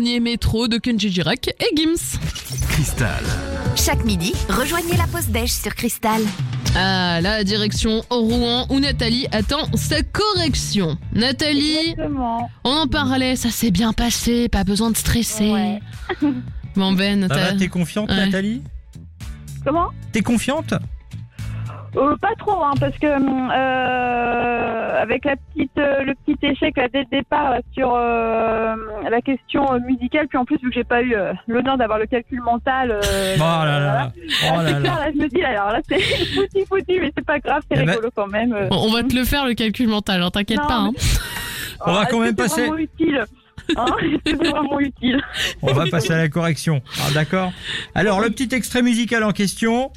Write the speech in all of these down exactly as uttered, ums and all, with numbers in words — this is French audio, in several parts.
Dernier métro de Kenji Girac et Gims. Cristal. Chaque midi, rejoignez la pause déj sur Cristal. Ah, la direction Rouen où Nathalie attend sa correction. Nathalie, Exactement. on en parlait, ça s'est bien passé, pas besoin de stresser. Ouais. Bon Ben, Ça t'as... va, t'es confiante, Ouais. Nathalie? Comment? T'es confiante? Euh, pas trop, hein, parce que euh, avec la petite, euh, le petit échec là, dès le départ là, sur euh, la question euh, musicale, puis en plus vu que j'ai pas eu euh, l'honneur d'avoir le calcul mental, euh, Oh là là. voilà. Oh là C'est clair, là. là, je me dis, alors là c'est foutu foutu, mais c'est pas grave, c'est Eh ben- rigolo quand même. euh. Bon, on va te le faire le calcul mental, hein, t'inquiète Non, pas. Hein. On va Ah, quand même est-ce que passer- C'est vraiment utile. Hein, est-ce que c'est vraiment utile. On va passer à la correction. Ah, d'accord. Alors, le petit extrait musical en question.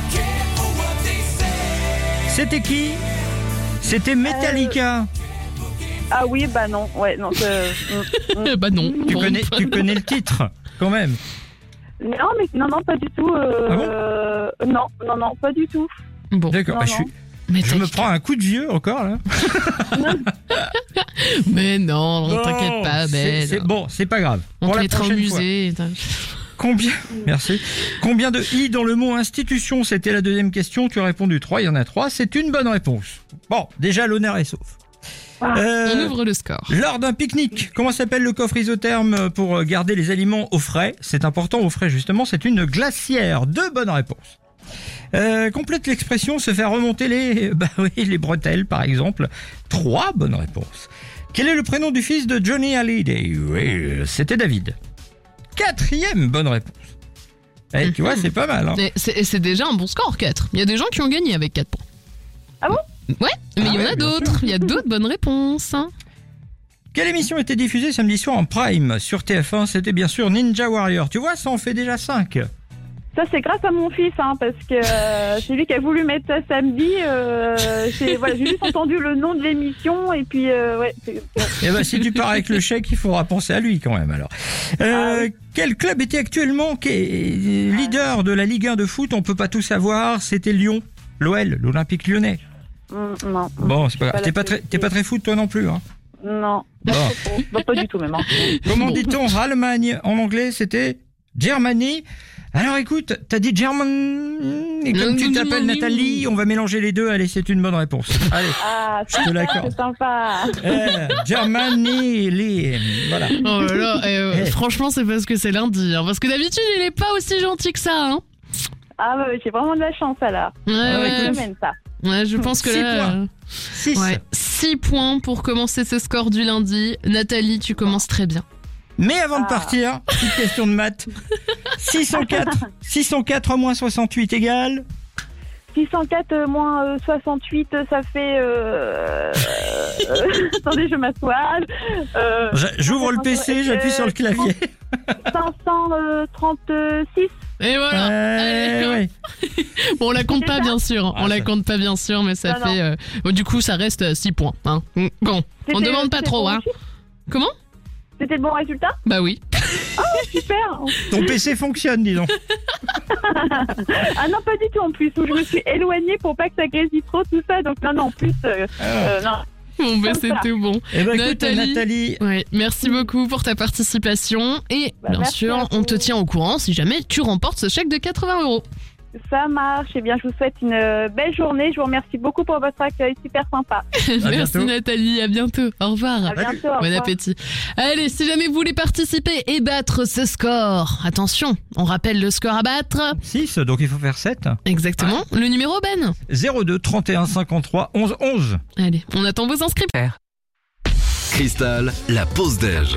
C'était qui? C'était Metallica. Ah oui, bah non, ouais, non. euh, mm, mm. bah non. Tu Bon. connais, tu connais le titre, quand même. Non, mais non, non, pas du tout. Euh, Ah bon euh, non, non, non, pas du tout. Bon, D'accord. Non, Ah, je, suis- non. mais, je me t'inquiète- prends un coup de vieux encore, là. mais non, Bon, t'inquiète pas, c'est- Ben. c'est- Bon, c'est pas grave. On Pour te la mettra au prochaine fois. musée. Combien, merci. Combien de i dans le mot institution? C'était la deuxième question. Tu as répondu trois. Il y en a trois. C'est une bonne réponse. Bon, déjà, l'honneur est sauf. Ah, Euh, On ouvre le score. Lors d'un pique-nique, comment s'appelle le coffre isotherme pour garder les aliments au frais? C'est important au frais justement, c'est une glacière. Deux bonnes réponses. Euh, complète l'expression se faire remonter les, bah oui, les bretelles par exemple. Trois bonnes réponses. Quel est le prénom du fils de Johnny Hallyday? Oui, c'était David. Quatrième bonne réponse. Eh, tu vois, c'est pas mal. Hein. Et c'est, et c'est déjà un bon score, quatre. Il y a des gens qui ont gagné avec quatre points. Ah bon? Ouais, mais il Ah y en ouais, a bien d'autres. Il y a d'autres bonnes réponses. hein. Quelle émission était diffusée samedi soir en prime sur T F un? C'était bien sûr Ninja Warrior. Tu vois, ça en fait déjà cinq. Ça, c'est grâce à mon fils, hein, parce que euh, c'est lui qui a voulu mettre ça samedi. Euh, j'ai voilà, j'ai juste entendu le nom de l'émission, et puis, euh, ouais. c'est- Eh ben, si tu pars avec le chèque, il faudra penser à lui quand même. Alors, euh, Ah oui. quel club était actuellement qui est leader de la Ligue un de foot? On peut pas tout savoir. C'était Lyon, l'O L, l'Olympique Lyonnais. Mm, non. Bon, c'est pas grave. Pas T'es pas la très, t'es pas très foot toi non plus. Hein. Non. Bon. Non, pas du tout, même. hein. Comment Bon. dit-on Allemagne en anglais? C'était Germany. Alors écoute, t'as dit German, et comme tu t'appelles Nathalie, on va mélanger les deux. Allez, c'est une bonne réponse. Allez, Ah, je te l'accorde. c'est sympa. Euh, Germany, les- voilà. Oh là là, eh, euh, Eh. franchement, c'est parce que c'est lundi. hein, parce que d'habitude, il est pas aussi gentil que ça. Hein. Ah, ouais, j'ai vraiment de la chance, là. Ouais, Ah, ouais, Cette semaine, ça. ouais, je pense que Six là. points. euh, six. Ouais, six points pour commencer ce score du lundi. Nathalie, tu commences très bien. Mais avant de Ah. partir, petite question de maths. six cent quatre, six cent quatre moins soixante-huit égale. six cent quatre euh, moins euh, soixante-huit, ça fait... Euh... euh, attendez, je m'assois. Euh, J'a- J'ouvre le P C, j'appuie sur le clavier. cinq cent trente-six. Et voilà. Allez, Euh, ouais. Bon, on la compte C'est pas ça bien sûr. Ah, on la ça- compte pas bien sûr, mais ça Non, fait. euh, bon, du coup, ça reste six points. Hein. Mm, Bon, on C'était- demande pas c'était trop, bon hein. résultat Comment? C'était le bon résultat? Bah oui. Super. Ton P C fonctionne, dis donc. Ah non, pas du tout en plus. Où je me suis éloignée pour pas que ça grésille trop, tout ça. Donc non, non, en plus... Euh, euh, non. Bon, bah Comme c'est ça. tout bon. Eh ben écoute, Nathalie. Nathalie, Ouais, merci beaucoup pour ta participation. Et Bah, bien merci sûr, à on vous. te tient au courant si jamais tu remportes ce chèque de quatre-vingts euros. Ça marche. Eh bien, je vous souhaite une euh, belle journée. Je vous remercie beaucoup pour votre accueil. Super sympa. Merci bientôt. Nathalie, à bientôt. Au revoir. À bientôt. au Bon revoir. appétit. Allez, si jamais vous voulez participer et battre ce score, attention, on rappelle le score à battre. six, donc il faut faire sept. Exactement. Le numéro, Ben. zéro deux trente et un cinquante-trois onze onze. Allez, on attend vos inscriptions. Cristal, la pause déj.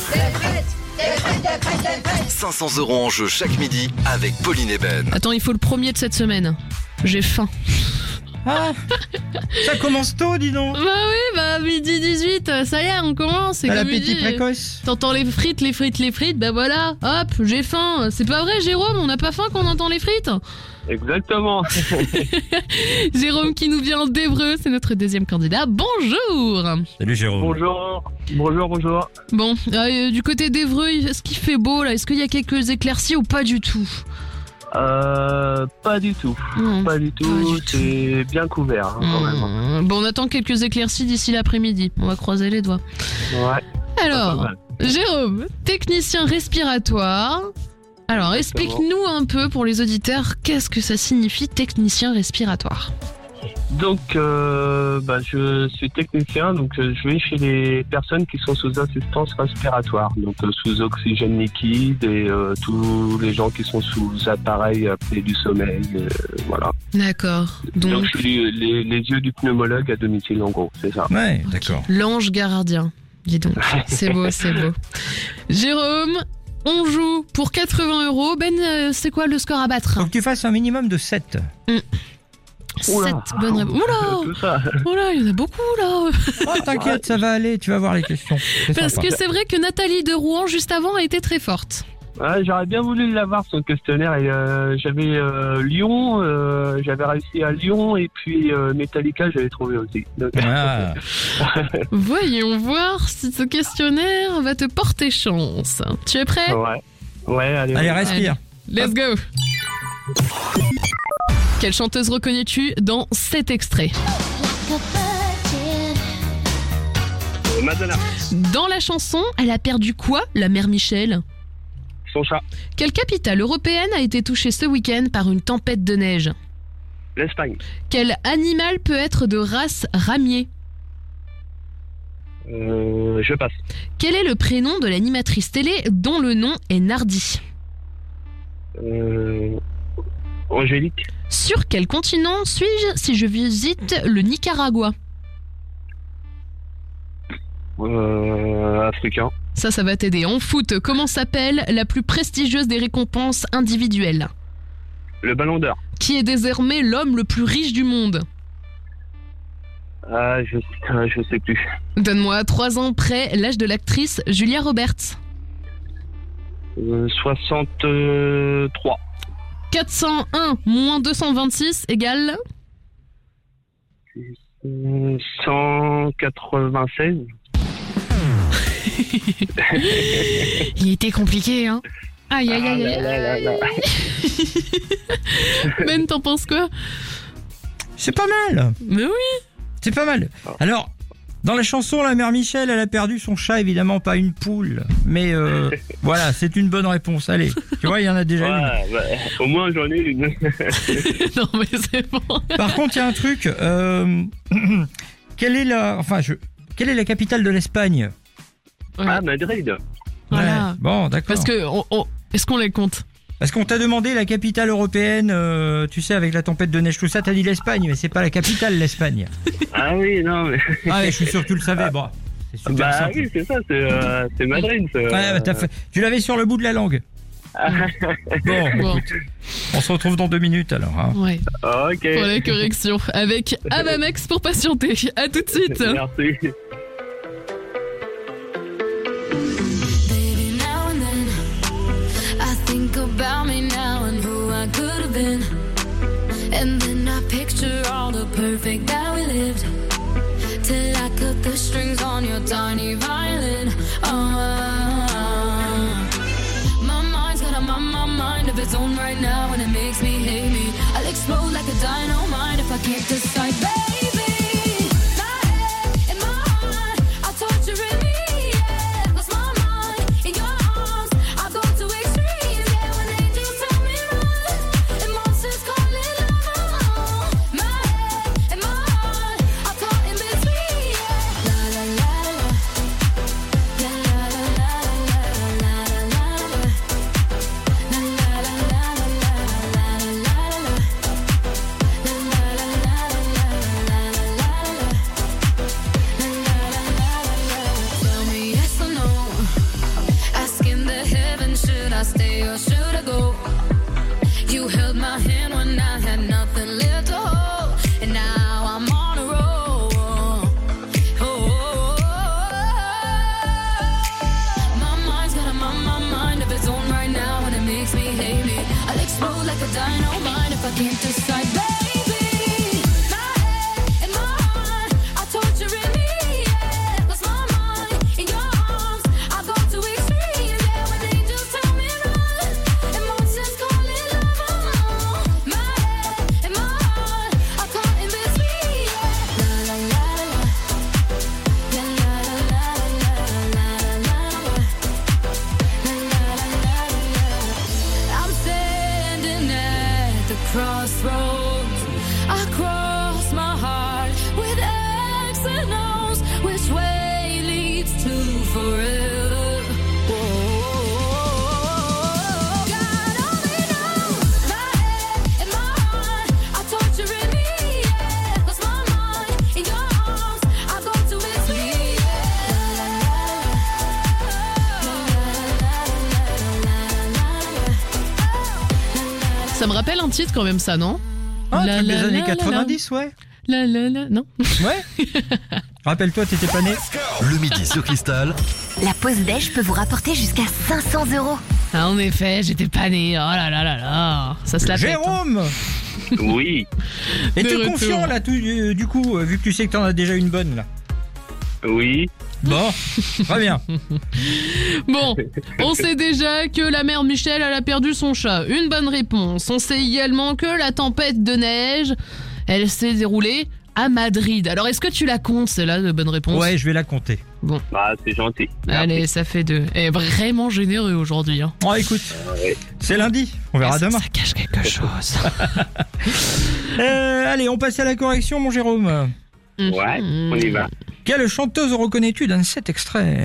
cinq cents euros en jeu chaque midi avec Pauline et Ben. Attends, il faut le premier de cette semaine. J'ai faim. Ah, ça commence tôt, dis donc. Bah oui, bah midi dix-huit, ça y est, on commence. C'est T'as comme l'appétit midi. précoce. T'entends les frites, les frites, les frites, bah voilà, hop, j'ai faim. C'est pas vrai, Jérôme, on n'a pas faim quand on entend les frites. Exactement. Jérôme qui nous vient d'Évreux, c'est notre deuxième candidat. Bonjour. Salut Jérôme. Bonjour. Bonjour, bonjour. Bon, euh, du côté d'Évreux, est-ce qu'il fait beau là? Est-ce qu'il y a quelques éclaircies ou pas du tout? Euh, pas du tout. Non. Pas du Pas tout. du C'est bien couvert, hein, quand même. Mmh. Bon, on attend quelques éclaircies d'ici l'après-midi. On va croiser les doigts. Ouais. Alors, Jérôme, technicien respiratoire. Alors, explique-nous un peu pour les auditeurs, qu'est-ce que ça signifie technicien respiratoire ? Donc, euh, bah, je suis technicien, donc euh, je vais chez les personnes qui sont sous assistance respiratoire, donc euh, sous oxygène liquide et euh, tous les gens qui sont sous appareil apnée du sommeil, euh, voilà. D'accord. Donc, Donc, je suis les, les yeux du pneumologue à domicile, en gros, c'est ça. Ouais, d'accord. l'ange gardien. Dis donc, c'est beau, c'est beau. Jérôme, on joue pour quatre-vingts euros. Ben, euh, c'est quoi le score à battre ? Faut que tu fasses un minimum de sept. Oula. sept bonnes réponses. Oula, Tout ça. oula, il y en a beaucoup là. Oh, t'inquiète, ça va aller, tu vas voir les questions. C'est Parce sympa. que c'est vrai que Nathalie de Rouen, juste avant, a été très forte. Ouais, j'aurais bien voulu l'avoir, son questionnaire. Et, euh, j'avais euh, Lyon, euh, j'avais réussi à Lyon, et puis euh, Metallica, j'avais trouvé aussi. Donc, Ah, Voyons voir si ce questionnaire va te porter chance. Tu es prêt ? ouais. Ouais, allez. allez, ouais. respire. Let's go. Quelle chanteuse reconnais-tu dans cet extrait ? Euh, Madonna, Dans la chanson, elle a perdu quoi, la mère Michel ? son chat. Quelle capitale européenne a été touchée ce week-end par une tempête de neige ? L'Espagne. Quel animal peut être de race ramier ? Euh, je passe. Quel est le prénom de l'animatrice télé dont le nom est Nardi ? Euh, Angélique. Sur quel continent suis-je si je visite le Nicaragua ? Euh, africain. Ça, ça va t'aider. En foot, comment s'appelle la plus prestigieuse des récompenses individuelles ? Le ballon d'or. Qui est désormais l'homme le plus riche du monde ? Ah, je, euh, je sais plus. Donne-moi trois ans près l'âge de l'actrice Julia Roberts. Euh, soixante-trois. quatre cent un moins deux cent vingt-six égale Euh, cent quatre-vingt-seize. Il était compliqué, hein. Aïe, aïe, aïe, Ah là là là aïe. là. Ben, t'en penses quoi ? C'est pas mal. Mais oui. C'est pas mal. Alors, dans la chanson, la mère Michel, elle a perdu son chat, évidemment, pas une poule. Mais euh, voilà, c'est une bonne réponse. Allez, tu vois, il y en a déjà une. Ouais, bah, au moins j'en ai une. Non, mais c'est bon. Par contre, il y a un truc. Euh, quelle est la, enfin, je, quelle est la capitale de l'Espagne ? Ah, Madrid. Voilà. Ouais, bon, d'accord. Parce que, on- on- est-ce qu'on les compte ? Parce qu'on t'a demandé la capitale européenne, euh, tu sais, avec la tempête de neige, tout ça, t'as dit l'Espagne, mais c'est pas la capitale, l'Espagne. Ah oui, non, mais. Ah, ouais, je suis sûr que tu le savais. Bon, c'est super Bah simple. oui, c'est ça, c'est, euh, c'est Madrid. c'est, Ouais, euh, bah, t'as fait- tu l'avais sur le bout de la langue. Bon, Bon, on se retrouve dans deux minutes alors. Hein. ouais. Ok. Pour la correction. Avec Avamex pour patienter. À tout de suite. Merci. Baby, now and then I think about me now and who I could have been. And then I picture all the perfect that we lived. Till I cut the strings on your tiny violin. Oh, my mind's got a my, my mind of its own right now, and it makes me hate me. I'll explode like a dynamite if I can't decide, baby. My head and my heart are torturing me. Yeah, lost my mind in your arms. I go to extremes. Yeah, when angels tell me run, and monsters call it love. My head and my heart are caught in between. Yeah, la la la la, la la la la la la la la. Tell me yes or no. Asking the heavens, should I stay or should I go? You held my hand when I had nothing left to hold, and now I'm on a roll. Oh, my mind's got a my, my mind of its own right now, and it makes me hate me. I'll explode like a dynamite if I can't decide, baby. My head and my heart are torturing me. Yeah, lost my mind in your arms. I go to extremes. Yeah, when angels tell me run, and monsters call it love. My head and my heart are caught in between. Yeah, la la la la, la la la la la la la. crossroads. I cross my heart with X and O's. Which way leads to forever? Whoa. God only knows my head and my heart are torturing me. Yeah, lost my mind in your arms. I go to its feet. Ça me rappelle un titre quand même, ça, non? Ah, La, truc des la, années la, quatre-vingt-dix, ouais. La la la, non? Ouais. Rappelle-toi, t'étais pas né. Le midi sur Cristal. La pause déj peut vous rapporter jusqu'à cinq cents euros. Ah, en effet, j'étais pas né. Oh là là là là. Ça se la pète. Jérôme. Oui, Et De t'es retour. confiant là, tout, euh, du coup, euh, vu que tu sais que t'en as déjà une bonne là. oui. Bon, très bien. Bon, on sait déjà que la mère de Michel, elle a perdu son chat. Une bonne réponse. On sait également que la tempête de neige, elle s'est déroulée à Madrid. Alors, est-ce que tu la comptes, celle-là, de bonne réponse? Ouais, je vais la compter. Bon, Bah, c'est gentil. allez, ça fait deux. Elle est vraiment généreux aujourd'hui. Hein. Oh, écoute, ouais. c'est lundi, on verra ça, demain. ça cache quelque chose. Euh, allez, on passe à la correction, mon Jérôme. Ouais, on y va. Quelle chanteuse reconnais-tu dans cet extrait?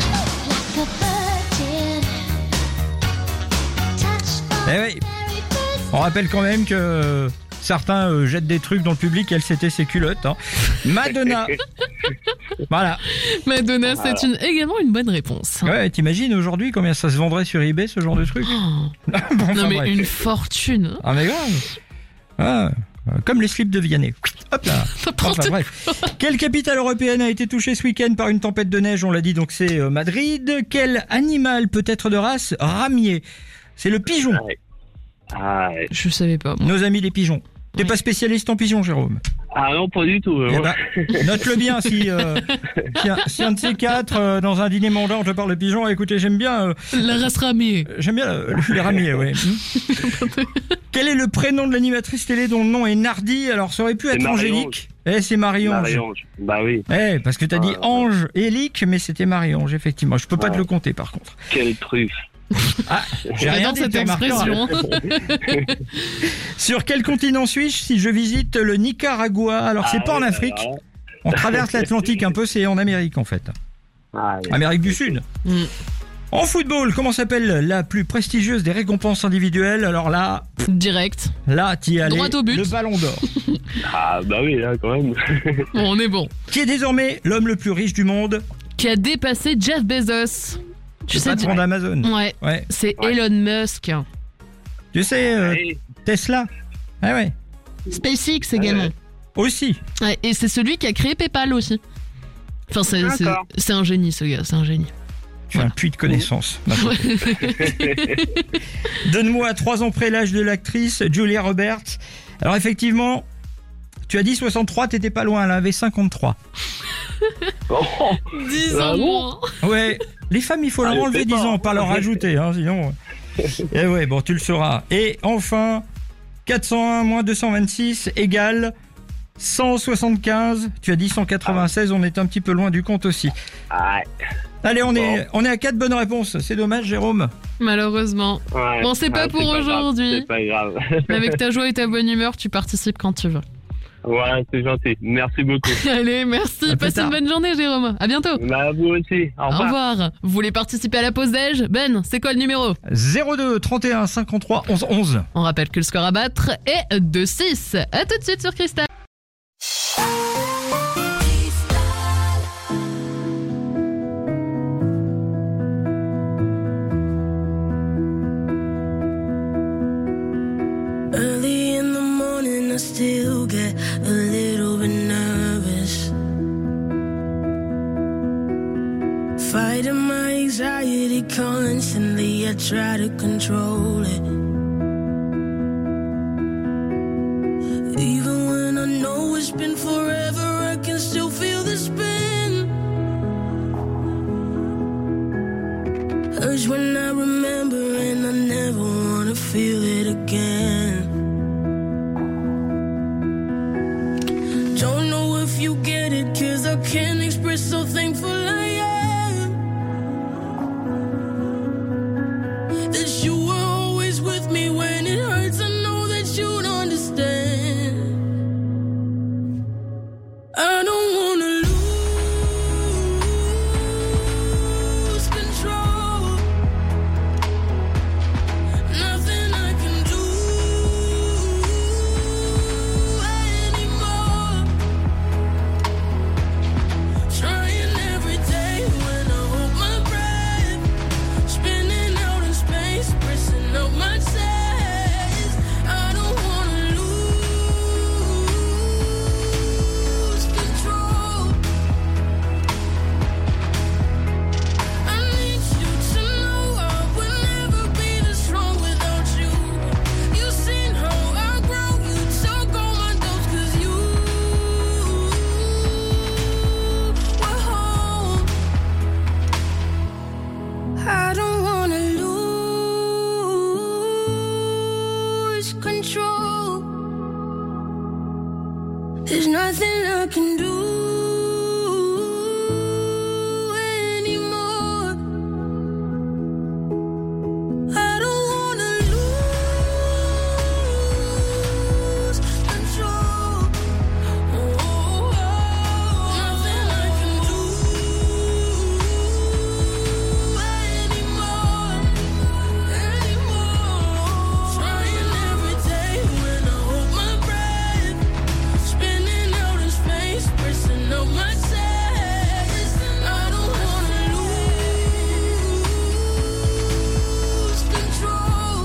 Eh oui, on rappelle quand même que certains euh, jettent des trucs dans le public, elle c'était ses culottes. Hein. Madonna. Voilà. Madonna, c'est une, également une bonne réponse. Ouais, t'imagines aujourd'hui combien ça se vendrait sur eBay ce genre de truc? Bon, enfin, Non mais bref. une fortune. Ah mais grave. Ah, euh, comme les slips de Vianney. Hop là. N'importe Enfin, bref. Quelle capitale européenne a été touchée ce week-end par une tempête de neige? On l'a dit, donc c'est euh, Madrid. Quel animal peut être de race ramier? C'est le pigeon. Ouais. Ah, ouais. Je savais pas. Moi. Nos amis les pigeons. T'es Oui. pas spécialiste en pigeons, Jérôme? Ah non, pas du tout. Eh euh, ben, note-le bien si, euh, si, un, si un de ces quatre, euh, dans un dîner mondain, on te parle de pigeons. Écoutez, j'aime bien, euh, La race ramier. j'aime bien euh, les ramiers, ouais. Hmm. Quel est le prénom de l'animatrice télé dont le nom est Nardi? Alors, ça aurait pu C'est être Marie-Ange. Angélique. Eh, c'est Marie-Ange. Marie-Ange. Bah oui. Eh, parce que t'as dit Ah, ouais. Ange et Lick, mais c'était Marie-Ange, effectivement. Je peux pas Ouais. te le compter, par contre. Quelle truffe. Ah, j'ai rien J'adore dit, cette t'as remarqué, hein. expression. Sur quel continent suis-je si je visite le Nicaragua? Alors, c'est Ah pas en ouais, Afrique. alors là. On traverse l'Atlantique un peu, c'est en Amérique, en fait. Ah, ouais. Amérique du Sud. Mm. En football, comment s'appelle la plus prestigieuse des récompenses individuelles? Alors là, Direct. là, t'y es allé. Droit au but. Le Ballon d'Or. Ah, bah oui, là, quand même. Bon, on est bon. Qui est désormais l'homme le plus riche du monde? Qui a dépassé Jeff Bezos. Tu Le sais, patron d'Amazon. ouais, Ouais. c'est Ouais. Elon Musk. Tu sais, euh, Allez. Tesla. Ah ouais. SpaceX également. Aussi. Ouais, et c'est celui qui a créé PayPal aussi. Enfin, c'est, c'est, D'accord. c'est un génie, ce gars, c'est un génie. Tu as un puits de connaissances. maintenant. Donne-moi à trois ans près l'âge de l'actrice Julia Roberts. Alors effectivement, tu as dit soixante-trois, t'étais pas loin, elle avait cinquante-trois. Oh, dix Ah ans bon moins. Ouais, les femmes, il faut leur Ah, je enlever sais dix pas. ans, pas leur rajouter, hein, sinon... Eh ouais, bon, tu le sauras. Et enfin, quatre cent un moins deux cent vingt-six égale cent soixante-quinze. Tu as dit cent quatre-vingt-seize, on est un petit peu loin du compte aussi. ah, Allez, on est, Bon. on est à quatre bonnes réponses. C'est dommage, Jérôme. Malheureusement. ouais. Bon, c'est pas Ah, pour grave, aujourd'hui. C'est pas grave. Mais avec ta joie et ta bonne humeur, tu participes quand tu veux. Ouais, c'est gentil. Merci beaucoup. Allez, merci. À plus Passe tard. une bonne journée, Jérôme. À bientôt. Bah, vous aussi. Au Au revoir. revoir. Vous voulez participer à la pause déj? Ben, c'est quoi le numéro? zéro deux trente et un cinquante-trois onze onze. On rappelle que le score à battre est de six. À tout de suite sur Cristal. Early in the morning, I still get a little bit nervous. Fighting my anxiety constantly, I try to control it. Even when I know it's been forever, I can still feel the spin. Urge when I remember, and I never wanna feel it again. Don't know if you get it, cause I can't express how thankful I am that you were always with me when it hurts. I know that you'd understand. lose control. There's nothing I can do anymore. I don't wanna lose control. Oh, nothing I can do anymore, anymore. Trying every day when I hold my breath, spinning out in space, pressing on my chest. I don't wanna lose control.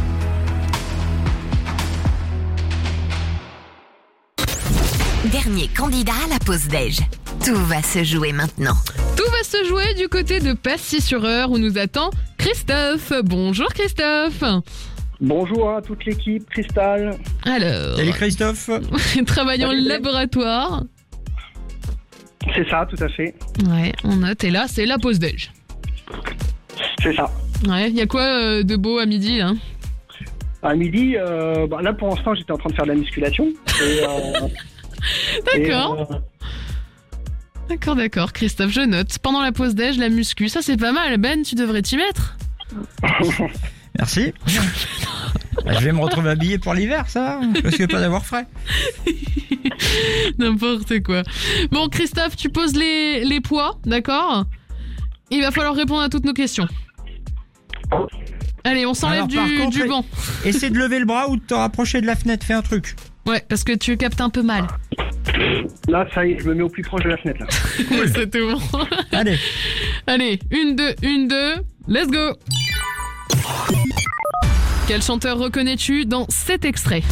Dernier candidat à la pause déj. Tout va se jouer maintenant. Tout va se jouer du côté de Passy-sur-Eure où nous attend Christophe. Bonjour Christophe. Bonjour à toute l'équipe, Cristal. Alors, Salut Christophe. travaillant en Salut. laboratoire. C'est ça, tout à fait. Ouais, on note. Et là, c'est la pause déj. C'est ça. Ouais, il y a quoi euh, de beau à midi là? À midi, euh, bah, là pour l'instant, j'étais en train de faire de la musculation. Et, euh, D'accord. et, euh, D'accord, d'accord, Christophe, je note. Pendant la pause déj, la muscu, ça c'est pas mal. Ben, tu devrais t'y mettre. Merci. Bah, je vais me retrouver habillé pour l'hiver, ça va, parce que pas d'avoir frais. N'importe quoi. Bon, Christophe, tu poses les, les poids, d'accord? Il va falloir répondre à toutes nos questions. Allez, on s'enlève Alors, du, par contre, du banc. Essaie de lever le bras ou de te rapprocher de la fenêtre, fais un truc. Ouais, parce que tu captes un peu mal. là, ça y est, je me mets au plus proche de la fenêtre. Là. C'est tout bon. Allez. Allez, une, deux, une, deux, let's go. Quel chanteur reconnais-tu dans cet extrait?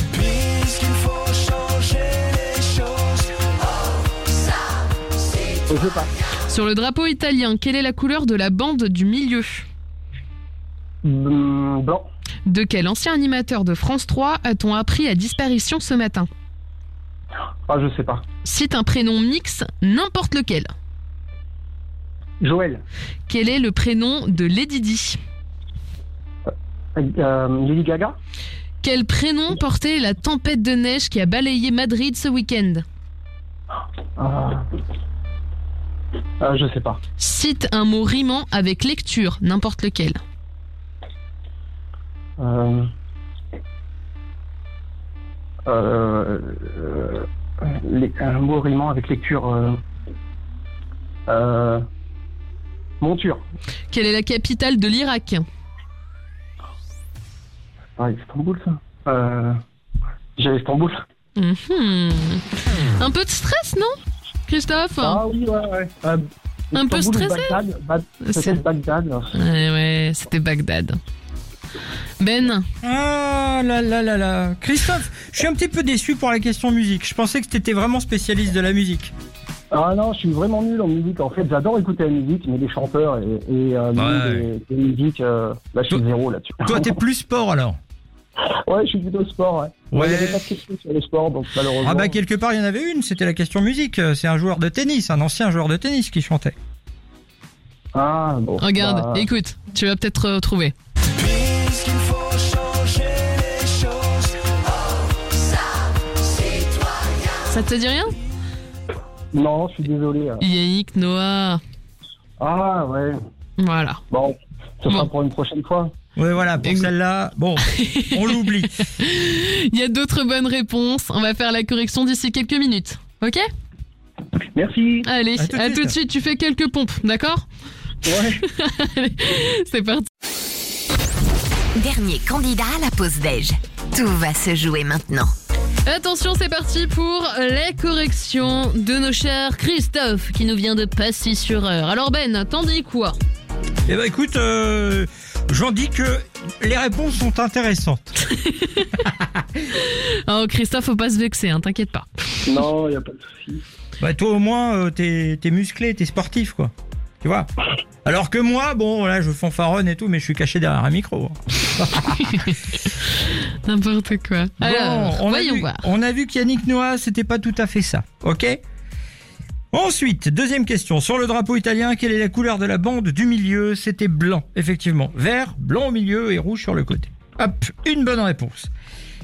Je sais pas. Sur le drapeau italien, quelle est la couleur de la bande du milieu? Hum, blanc. De quel ancien animateur de France trois a-t-on appris la disparition ce matin? Ah, je sais pas. Cite un prénom mix, n'importe lequel. Joël. Quel est le prénom de Lady Di? Euh, Lady Gaga. Quel prénom portait la tempête de neige qui a balayé Madrid ce week-end? Ah. Euh, je sais pas. Cite un mot rimant avec lecture, n'importe lequel. Euh... Euh... euh, les- un mot rimant avec lecture. Euh... Euh... Monture. Quelle est la capitale de l'Irak? Ah, Istanbul, ça. Euh... J'ai Istanbul. Mhm. Un peu de stress, non, Christophe? Ah oui, ouais, ouais. Euh, Un peu Istanbul ou stressé? Bagdad, Ba- C'est- Peut-être Bagdad. Ouais, ouais, c'était Bagdad. Ben, Ah là là là là. Christophe, je suis un petit peu déçu pour la question musique. Je pensais que t'étais vraiment spécialiste de la musique. Ah non, je suis vraiment nul en musique. En fait, j'adore écouter la musique, mais les chanteurs et, et euh, le Ouais. monde des, des musiques, euh, là, je suis Toi- zéro là-dessus. Toi, t'es plus sport alors. Ouais, je suis plutôt sport, ouais. Ouais. Il n'y avait pas de question sur le sport, donc malheureusement. Ah bah quelque part il y en avait une, c'était la question musique. C'est un joueur de tennis, un ancien joueur de tennis qui chantait. Ah, bon. regarde, bah, écoute, tu vas peut-être euh, trouver. Ça te dit rien? Non, je suis désolé. Yannick Noah. Ah, ouais. Voilà. Bon, ce sera Bon. pour une prochaine fois. Ouais voilà, pour Ex- celle-là, bon, on l'oublie. Il y a d'autres bonnes réponses. On va faire la correction d'ici quelques minutes. Ok? Merci. Allez, À tout de à suite. tout de suite. Tu fais quelques pompes, d'accord? Ouais. Allez, c'est parti. Dernier candidat à la pause déj. Tout va se jouer maintenant. Attention, c'est parti pour les corrections de nos chers Christophe qui nous vient de Passy-sur-Eure. Alors Ben, t'en dis quoi? Eh ben écoute, euh, j'en dis que les réponses sont intéressantes. Oh Christophe, faut pas se vexer, hein, t'inquiète pas. Non, il n'y a pas de souci. Bah toi au moins, euh, t'es, t'es musclé, t'es sportif quoi. Tu vois. Alors que moi, bon là je fanfaronne et tout, mais je suis caché derrière un micro. N'importe quoi. Alors, Bon, on, a voyons vu, voir. on a vu qu'Yannick Noah, c'était pas tout à fait ça, ok? Ensuite, deuxième question. Sur le drapeau italien, quelle est la couleur de la bande du milieu? C'était blanc, effectivement. Vert, blanc au milieu et rouge sur le côté. Hop, une bonne réponse.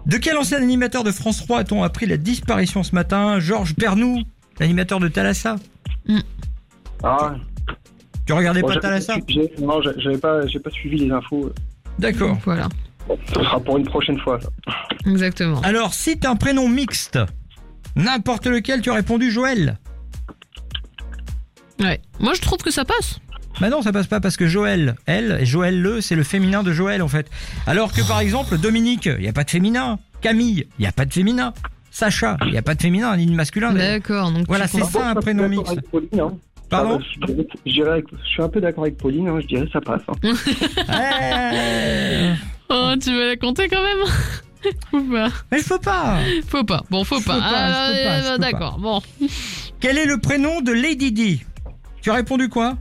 De quel ancien animateur de France trois a-t-on appris la disparition ce matin? Georges Pernou, l'animateur de Thalassa. Mm. Ah, Tu regardais bon, pas j'ai- Thalassa? j'ai- Non, j'ai- j'avais pas, j'ai pas suivi les infos. D'accord. Voilà, Bon, ce sera pour une prochaine fois. Ça. exactement. Alors, si t'as un prénom mixte, n'importe lequel, tu as répondu Joël. Ouais. Moi, je trouve que ça passe. Bah non, ça passe pas parce que Joël, elle, et Joël le, c'est le féminin de Joël en fait. Alors que par exemple, Dominique, il y a pas de féminin. Camille, il y a pas de féminin. Sacha, il y a pas de féminin ni de masculin. d'ailleurs. D'accord, donc Voilà, tu c'est penses- ça un prénom D'accord mixte. avec Pauline, hein. Pardon? Ah, bah, je, dirais- je dirais que- je suis un peu d'accord avec Pauline, hein, je dirais que ça passe. Hein. Ouais. Oh, tu veux la compter quand même? Ou pas? Mais je peux pas. Faut pas. Bon, faut Je pas. peux pas, je Ah, peux pas, je euh, peux D'accord, bon. Quel est le prénom de Lady Di? Tu as répondu quoi?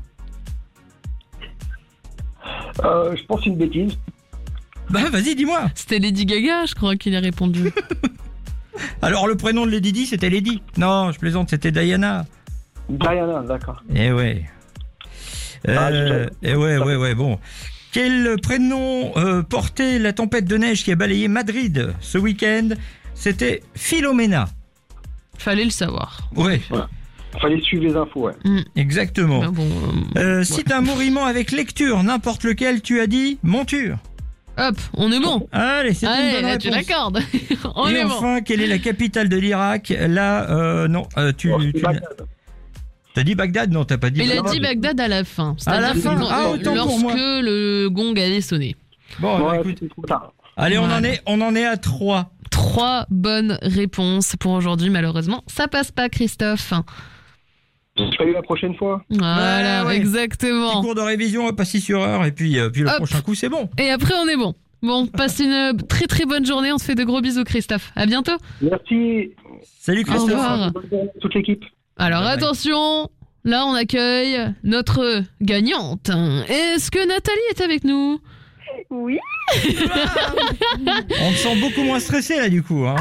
Euh, je pense une bêtise. Bah vas-y, dis-moi. C'était Lady Gaga, je crois qu'il a répondu. Alors le prénom de Lady Di, c'était Lady. Non, je plaisante, c'était Diana. Diana, d'accord. Eh ouais. Euh, Ah, je- eh ouais, ouais, ouais, bon. Quel prénom euh, portait la tempête de neige qui a balayé Madrid ce week-end? C'était Philomena. Fallait le savoir. Ouais, Fallait suivre les infos, ouais. exactement. Mais bon, euh, Euh, si t'as un mot rimant avec lecture, n'importe lequel, tu as dit monture. hop, on est bon. Allez, c'est une Allez, bonne là, tu réponse. l'accordes. On Et est bon. enfin, quelle est la capitale de l'Irak? Là, euh, non, euh, tu, Oh, c'est tu- Bagdad. t'as dit Bagdad? Non, t'as pas dit Il a Bagdad. dit Bagdad à la fin. À la C'est-à-dire fin. que Ah, quand- autant pour lorsque moi. le gong avait sonné. Bon, bah, Ouais, écoute, c'est trop tard. allez, on en Voilà. est, on en est à trois. Trois bonnes réponses pour aujourd'hui, malheureusement. Ça passe pas, Christophe. Je serai eu la prochaine fois. Voilà, Ouais, ouais. exactement. Petit cours de révision, pas six sur heure, et puis, euh, puis le Hop. prochain coup, c'est bon. Et après, on est bon. Bon, passe une très très bonne journée. On te fait de gros bisous, Christophe. À bientôt. Merci. Salut Au Christophe. revoir. Bonne journée à toute l'équipe. Alors Bye bye. attention, là on accueille notre gagnante. Est-ce que Nathalie est avec nous? Oui. On te sent beaucoup moins stressé là du coup. Hein.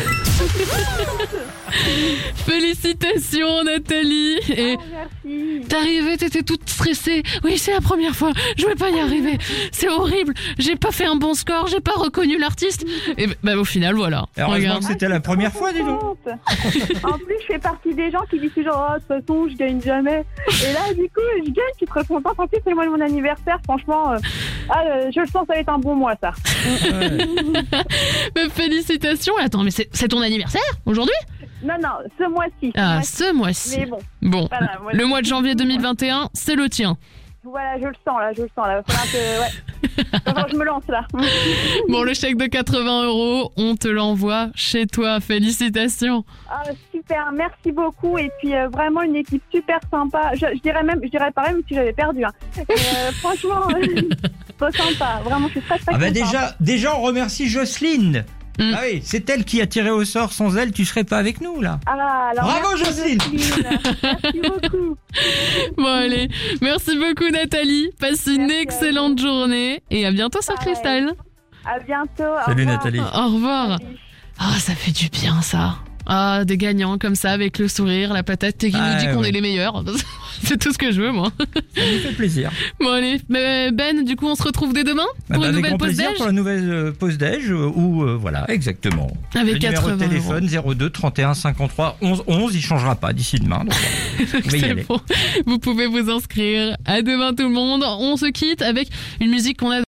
Félicitations Nathalie. Et Oh, merci. t'es arrivée, t'étais toute stressée. Oui, c'est la première fois, je vais pas y arriver. C'est horrible, j'ai pas fait un bon score, j'ai pas reconnu l'artiste. Et bah au final voilà. Et heureusement Regarde. que c'était la première fois, dis donc. Contente. En plus, je fais partie des gens qui disent toujours, oh, de toute façon, je gagne jamais. Et là, du coup, je gagne, je suis très contente. En plus, c'est le mois de mon anniversaire. Franchement, euh, ah, euh, je le sens, ça va être un bon mois, ça. Ouais. Mais félicitations. Attends, mais c'est c'est ton anniversaire aujourd'hui? Non, non, ce mois-ci. ce Ah, mois-ci. ce mois-ci. Mais bon, Bon, voilà, moi, le je- mois de janvier deux mille vingt et un, c'est le tien. voilà, je le sens, là, je le sens, là. Va falloir que, ouais. Enfin, je me lance, là. Bon, le chèque de quatre-vingts euros, on te l'envoie chez toi. Félicitations. Ah, super, merci beaucoup. Et puis, euh, vraiment, une équipe super sympa. Je, je dirais même, je dirais pareil, même si j'avais perdu. Hein. Et, euh, franchement, trop sympa. Vraiment, je suis très, très Ah bah contente. déjà, déjà on remercie Jocelyne. Mm. Ah oui, c'est elle qui a tiré au sort. Sans elle, tu serais pas avec nous là. Ah, alors, Bravo, merci, Jocelyne. Merci beaucoup. Bon, allez. Merci beaucoup, Nathalie. Passe une Merci à excellente journée. Et à bientôt sur Pareil. Cristal. À bientôt. au Salut revoir. Nathalie. Au revoir. Salut. Ah, ça fait du bien, ça. Ah, des gagnants comme ça, avec le sourire, la patate, et qui Ah, nous dit qu'on ouais. est les meilleurs. C'est tout ce que je veux, moi. Ça nous fait plaisir. Bon, allez. Mais Ben, du coup, on se retrouve dès demain Bah, pour bah, une avec nouvelle grand pause plaisir déj. pour la nouvelle euh, pause déj euh, où euh, voilà exactement. Avec le numéro de quatre-vingts euros. téléphone zéro deux trente et un cinquante-trois onze onze, il changera pas d'ici demain. Donc, voilà. Vous pouvez y C'est aller. bon. Vous pouvez vous inscrire. À demain, tout le monde. On se quitte avec une musique qu'on a